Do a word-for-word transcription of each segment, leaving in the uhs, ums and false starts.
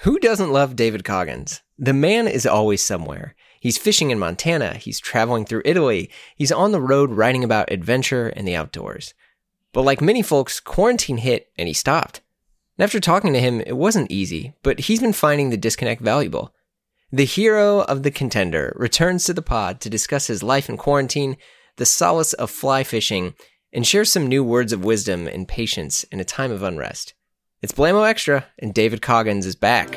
Who doesn't love David Coggins? The man is always somewhere. He's fishing in Montana, he's traveling through Italy, he's on the road writing about adventure and the outdoors. But like many folks, quarantine hit and he stopped. And after talking to him, it wasn't easy, but he's been finding the disconnect valuable. The hero of The Contender returns to the pod to discuss his life in quarantine, the solace of fly fishing, and share some new words of wisdom and patience in a time of unrest. It's Blammo Extra, and David Coggins is back.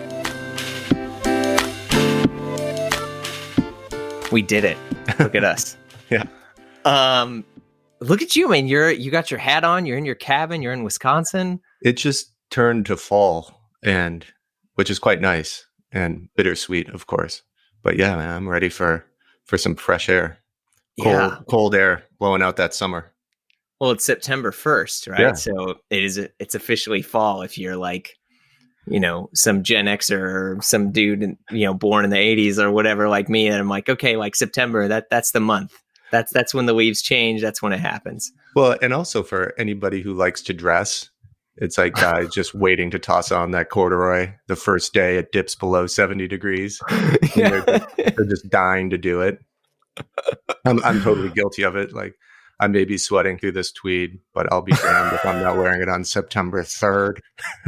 We did it. Look at us. Yeah. Um, look at you, man. You're you got your hat on. You're in your cabin. You're in Wisconsin. It just turned to fall, and which is quite nice and bittersweet, of course. But yeah, man, I'm ready for for some fresh air, cold, Yeah. cold air blowing out that summer. Well, it's September first, right? Yeah. So it is. It's officially fall. If you're like, you know, some Gen Xer or some dude, in, you know, born in the eighties or whatever, like me, and I'm like, okay, like September. That that's the month. That's that's when the leaves change. That's when it happens. Well, and also for anybody who likes to dress, it's like guys just waiting to toss on that corduroy the first day it dips below seventy degrees. Yeah. They're, just, they're just dying to do it. I'm I'm totally guilty of it. Like, I may be sweating through this tweed, but I'll be damned if I'm not wearing it on September third.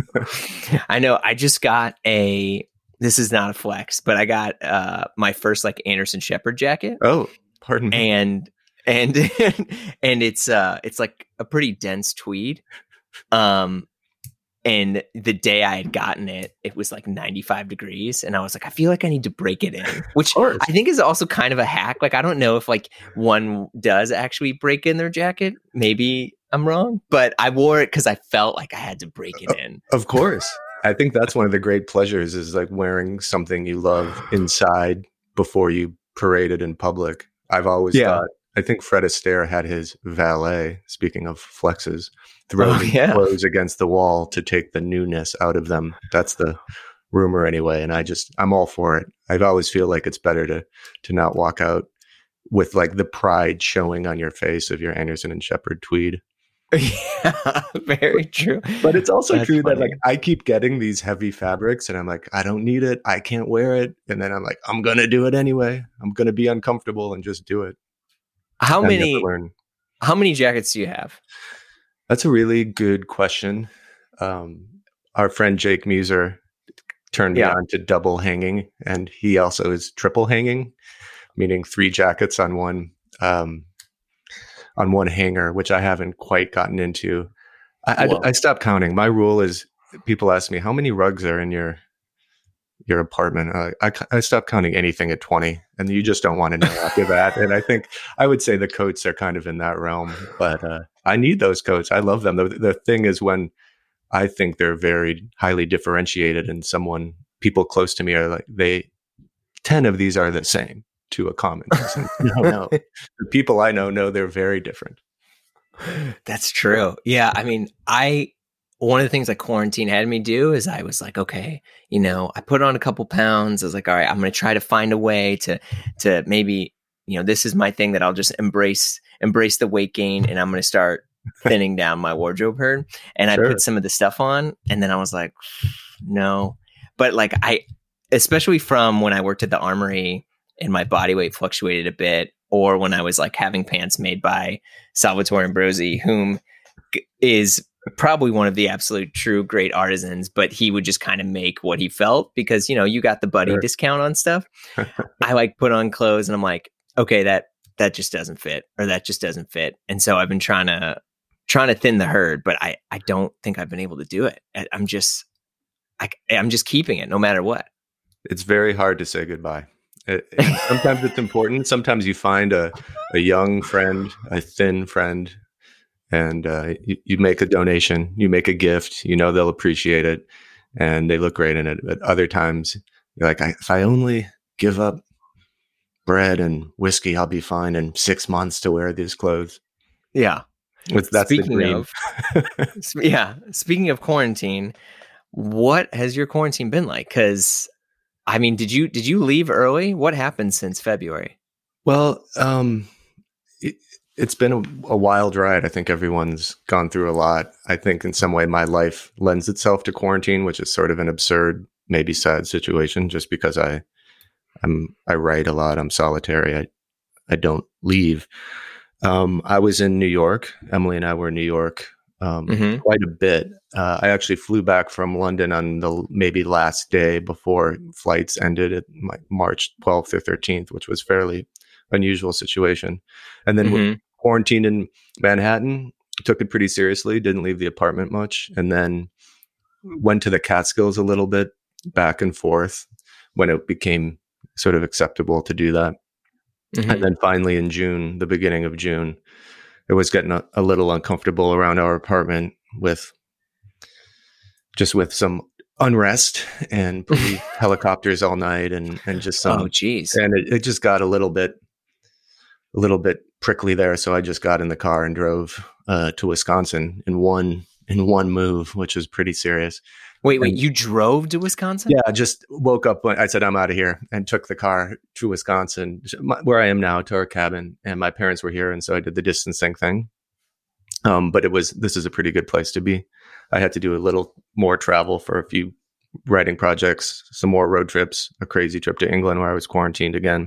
I know. I just got a, this is not a flex, but I got uh, my first like Anderson Shepherd jacket. Oh, pardon me. And, and, and it's, uh, it's like a pretty dense tweed. Um, and the day I had gotten it, it was like ninety-five degrees. And I was like, I feel like I need to break it in, which course. I think is also kind of a hack. Like, I don't know if like one does actually break in their jacket. Maybe I'm wrong, but I wore it because I felt like I had to break it in. Of course. I think that's one of the great pleasures is like wearing something you love inside before you parade it in public. I've always Yeah. thought, I think Fred Astaire had his valet, speaking of flexes, throw Oh, his yeah. clothes against the wall to take the newness out of them. That's the rumor anyway. And I just, I'm all for it. I always feel like it's better to to not walk out with like the pride showing on your face of your Anderson and Shepherd tweed. Yeah, very true. But it's also That's true funny. that like I keep getting these heavy fabrics and I'm like, I don't need it. I can't wear it. And then I'm like, I'm going to do it anyway. I'm going to be uncomfortable and just do it. How And you have many to learn. how many jackets do you have? That's a really good question. Um, our friend Jake Muser turned Yeah. me on to double hanging, and he also is triple hanging, meaning three jackets on one um, on one hanger, which I haven't quite gotten into. I, Whoa. I, I stopped counting. My rule is, people ask me how many rugs are in your your apartment. Uh, I I stopped counting anything at twenty, and you just don't want to know after that. And I think I would say the coats are kind of in that realm, but uh, I need those coats. I love them. The, the thing is when I think they're very highly differentiated, and someone people close to me are like, they ten of these are the same to a common person. No, no, the people I know know they're very different. That's true. Yeah, I mean, I one of the things that quarantine had me do is I was like, okay, you know, I put on a couple pounds. I was like, all right, I'm going to try to find a way to to maybe, you know, this is my thing that I'll just embrace embrace the weight gain, and I'm going to start thinning down my wardrobe herd. And Sure. I put some of the stuff on, and then I was like, no. But like I, especially from when I worked at the Armory and my body weight fluctuated a bit, or when I was like having pants made by Salvatore Ambrosi, whom g- is probably one of the absolute true great artisans, but he would just kind of make what he felt because, you know, you got the buddy Sure. discount on stuff. I like put on clothes and I'm like, okay, that, that just doesn't fit, or that just doesn't fit. And so I've been trying to, trying to thin the herd, but I, I don't think I've been able to do it. I, I'm just, I, I'm just keeping it no matter what. It's very hard to say goodbye. It, it- sometimes it's important. Sometimes you find a, a young friend, a thin friend, and uh, you, you make a donation, you make a gift, you know they'll appreciate it, and they look great in it. But other times, you're like, I, if I only give up bread and whiskey, I'll be fine in six months to wear these clothes. Yeah. It's, that's the Speaking dream. of, s- yeah. Speaking of quarantine, what has your quarantine been like? Because, I mean, did you did you leave early? What happened since February? Well, um, it, it's been a, a wild ride. I think everyone's gone through a lot. I think in some way my life lends itself to quarantine, which is sort of an absurd maybe sad situation just because I I'm I write a lot. I'm solitary. I I don't leave. Um, I was in New York. Emily and I were in New York um, Mm-hmm. quite a bit. Uh, I actually flew back from London on the maybe last day before flights ended at my March twelfth or thirteenth, which was fairly unusual situation. And then Mm-hmm. quarantined in Manhattan, took it pretty seriously, didn't leave the apartment much, and then went to the Catskills a little bit, back and forth when it became sort of acceptable to do that. Mm-hmm. And then finally in June, the beginning of June, it was getting a, a little uncomfortable around our apartment with just with some unrest and police helicopters all night and, and just some, Oh, geez. and it, it just got a little bit, a little bit prickly there. So I just got in the car and drove uh, to Wisconsin in one, in one move, which was pretty serious. Wait, wait, And- you drove to Wisconsin? Yeah, I just woke up when I said I'm out of here and took the car to Wisconsin, where I am now, to our cabin. And my parents were here, and so I did the distancing thing. Um, but it was this is a pretty good place to be. I had to do a little more travel for a few writing projects, some more road trips, a crazy trip to England where I was quarantined again.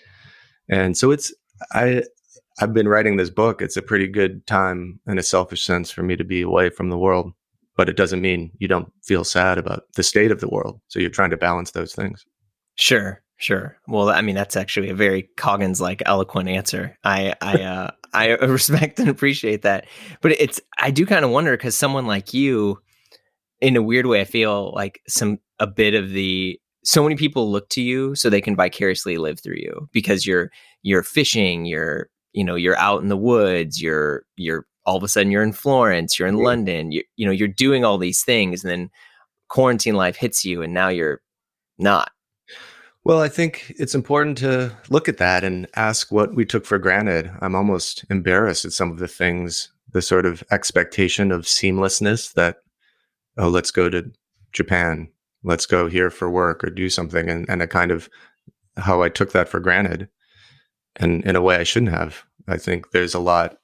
And so it's I I've been writing this book. It's a pretty good time in a selfish sense for me to be away from the world. But it doesn't mean you don't feel sad about the state of the world. So you're trying to balance those things. Sure, sure. Well, I mean, that's actually a very Coggins-like eloquent answer. I, I, uh, I respect and appreciate that. But it's, I do kind of wonder because someone like you, in a weird way, I feel like some a bit of the so many people look to you so they can vicariously live through you because you're you're fishing, you're you know you're out in the woods, you're you're all of a sudden you're in Florence, you're in London, you you know, you're doing all these things and then quarantine life hits you and now you're not. Well, I think it's important to look at that and ask what we took for granted. I'm almost embarrassed at some of the things, the sort of expectation of seamlessness that, oh, let's go to Japan, let's go here for work or do something. And, and a kind of how I took that for granted. And in a way I shouldn't have. I think there's a lot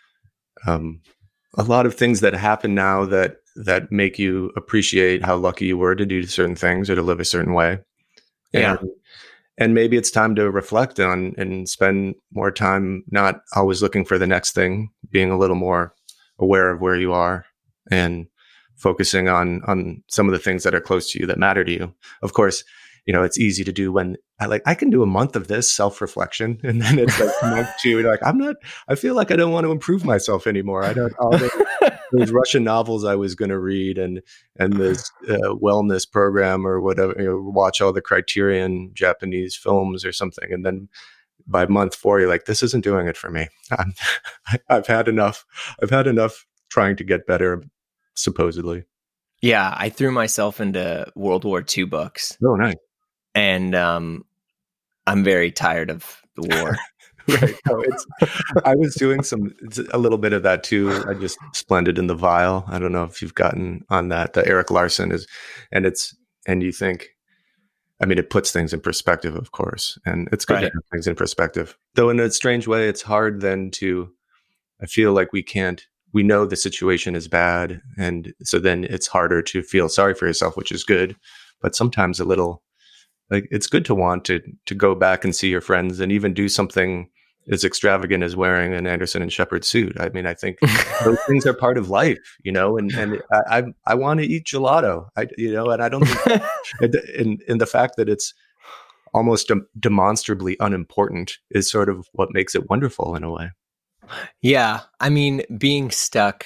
Um, a lot of things that happen now that that make you appreciate how lucky you were to do certain things or to live a certain way. Yeah. And, and maybe it's time to reflect on and spend more time not always looking for the next thing, being a little more aware of where you are and focusing on on some of the things that are close to you that matter to you. Of course, you know, it's easy to do when I like, I can do a month of this self-reflection and then it's like month two, like, I'm not, I feel like I don't want to improve myself anymore. I don't, all those, those Russian novels I was going to read and, and this uh, wellness program or whatever, you know, watch all the Criterion Japanese films or something. And then by month four, you're like, this isn't doing it for me. I'm, I've had enough. I've had enough trying to get better, supposedly. Yeah. I threw myself into World War Two books. Oh, nice. And um, I'm very tired of the war. Right. No, it's, I was doing some, a little bit of that too. I just Splendid in the Vial. I don't know if you've gotten on that. The Eric Larson is, and it's, and you think, I mean, it puts things in perspective, of course, and it's good Right. to have things in perspective. Though in a strange way, it's hard then to, I feel like we can't, we know the situation is bad. And so then it's harder to feel sorry for yourself, which is good. But sometimes a little, like it's good to want to to go back and see your friends and even do something as extravagant as wearing an Anderson and Shepherd suit. I mean, I think those things are part of life, you know. And and I I, I want to eat gelato, I you know, and I don't think in in the fact that it's almost dem- demonstrably unimportant is sort of what makes it wonderful in a way. Yeah. I mean, being stuck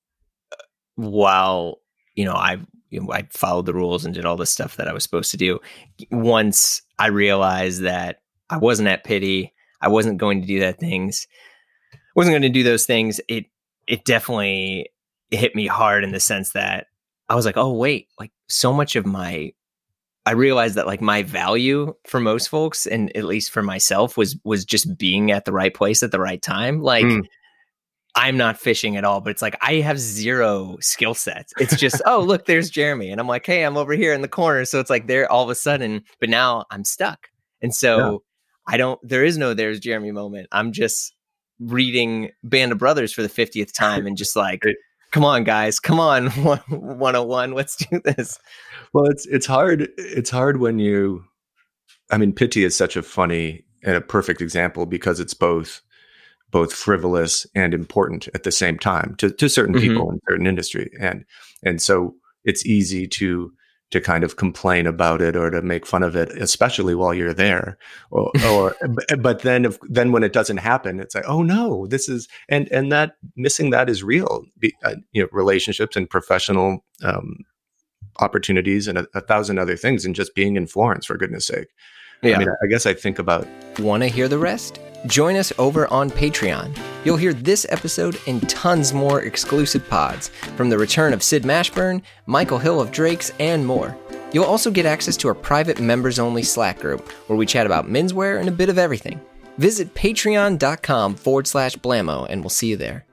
while, you know, I you know, I followed the rules and did all the stuff that I was supposed to do. Once I realized that I wasn't at Pity, I wasn't going to do that things, wasn't going to do those things. It, it definitely hit me hard in the sense that I was like, oh, wait, like so much of my, I realized that like my value for most folks, and at least for myself, was, was just being at the right place at the right time. Like, Mm. I'm not fishing at all, but it's like I have zero skill sets. It's just, oh, look, there's Jeremy. And I'm like, hey, I'm over here in the corner. So it's like there all of a sudden, but now I'm stuck. And so yeah. I don't, there is no there's Jeremy moment. I'm just reading Band of Brothers for the fiftieth time and just like, Come on, guys. Come on. one oh one. Let's do this. Well, it's it's hard. It's hard when you, I mean, pity is such a funny and a perfect example because it's both both frivolous and important at the same time to, to certain Mm-hmm. people in certain industry. And and so it's easy to to kind of complain about it or to make fun of it, especially while you're there. Or, or but then if, then when it doesn't happen, it's like, oh no, this is and and that missing that is real. Be, uh, you know, relationships and professional um, opportunities and a, a thousand other things, and just being in Florence, for goodness sake. Yeah. I mean, I guess I think about. Want to hear the rest? Join us over on Patreon. You'll hear this episode and tons more exclusive pods, from the return of Sid Mashburn, Michael Hill of Drake's, and more. You'll also get access to our private members-only Slack group, where we chat about menswear and a bit of everything. Visit patreon.com forward slash blammo, and we'll see you there.